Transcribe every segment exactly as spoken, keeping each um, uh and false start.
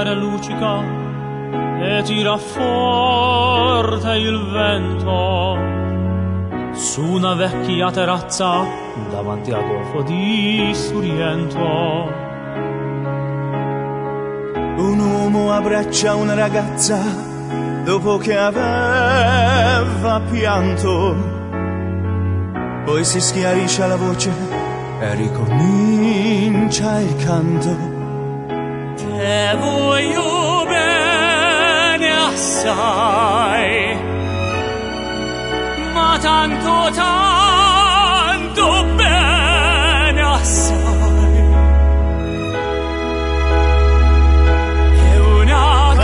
mare luccica e tira forte il vento su una vecchia terrazza davanti al golfo di Sorrento. Un uomo abbraccia una ragazza dopo che aveva pianto, poi si schiarisce la voce e ricomincia il canto. Te voglio bene assai, ma tanto tanto bene assai. È una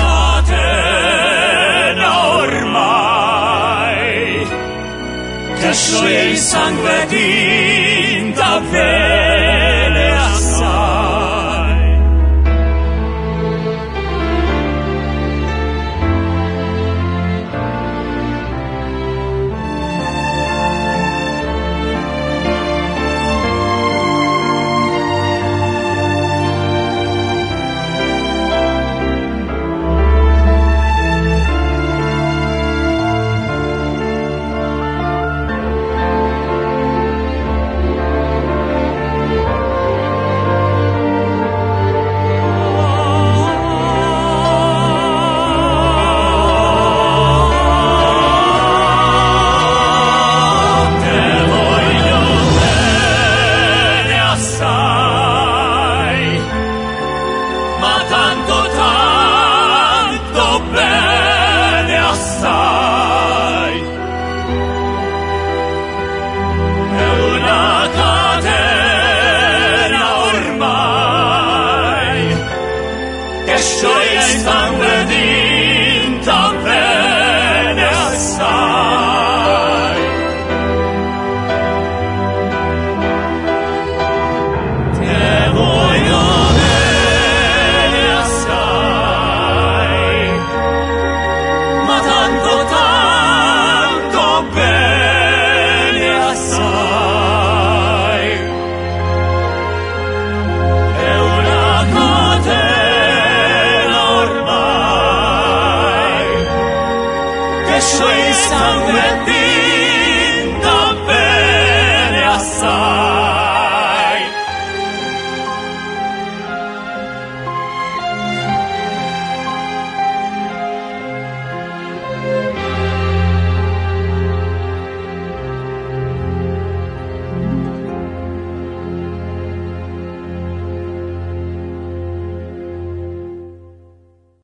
catena ormai che scioglie il sangue di